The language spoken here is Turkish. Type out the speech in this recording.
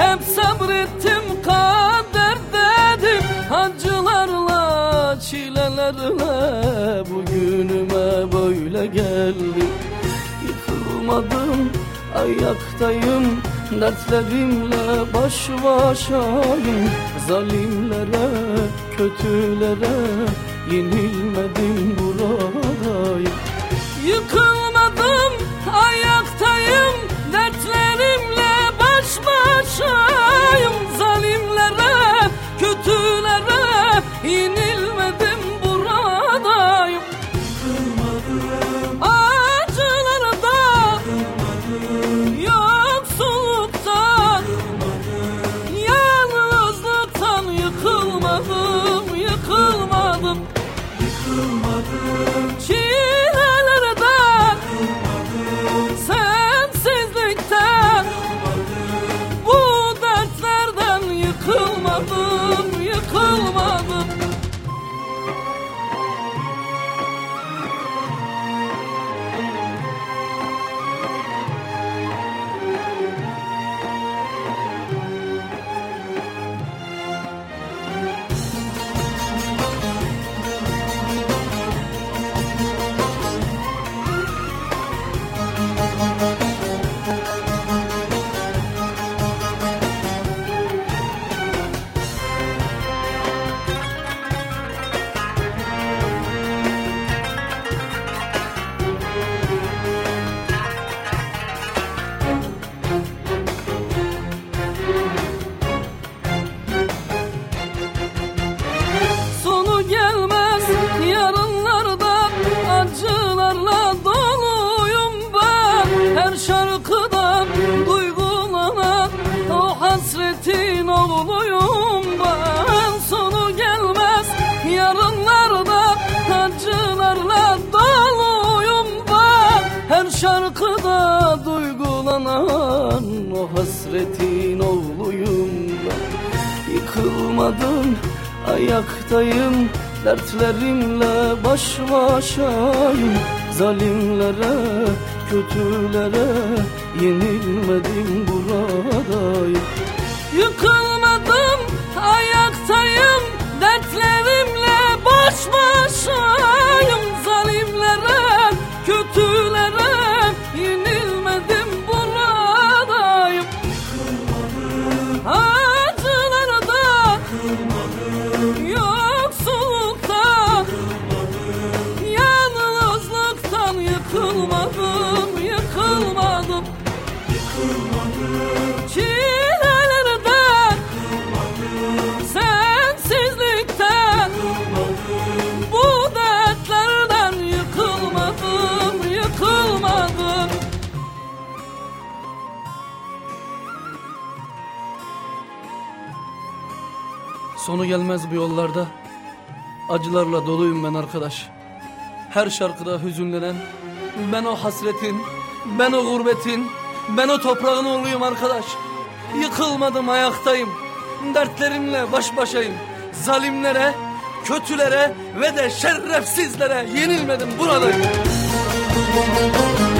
hep sabrettim, kader dedim. Acılarla, çilelerle bugünüme böyle geldim. Yıkılmadım, ayaktayım, dertlerimle baş başayım. Zalimlere, kötülere yenilmedim, buradayım. Yıkılmadım, ayaktayım, dertlerimle baş başayım. Zalimlere, kötülere yenilmedim, buradayım. Acılarda, yoksulluktan, yalnızlıktan yıkılmadım, yıkılmadım. Çilelerden, sensizlikten, bu dertlerden yıkılmadım, yıkılmadım. Acılarla doluyum ben, her şarkıda duygulanan o hasretin oğluyum ben. Sonu gelmez yarınlarda, acılarla doluyum ben, her şarkıda duygulanan o hasretin oğluyum ben. Yıkılmadım, ayaktayım, dertlerimle baş başayım. Zalimlere, kötülere yenilmedim, buradayım. Yıkılmadım, ayaktayım, dertlerimle baş başayım. Zalimlere, kötülere yenilmedim, buradayım. Acılarda, yoksulluktan, yalnızlıktan yıkılmadım, yıkılmadım. Çilelerden, sensizlikten, bu dertlerden yıkılmadım, yıkılmadım. Sonu gelmez bu yollarda, acılarla doluyum ben arkadaş. Her şarkıda hüzünlenen, ben o hasretin, ben o gurbetin, ben o toprağın oğluyum arkadaş. Yıkılmadım, ayaktayım, dertlerimle baş başayım. Zalimlere, kötülere ve de şerefsizlere yenilmedim, buradayım.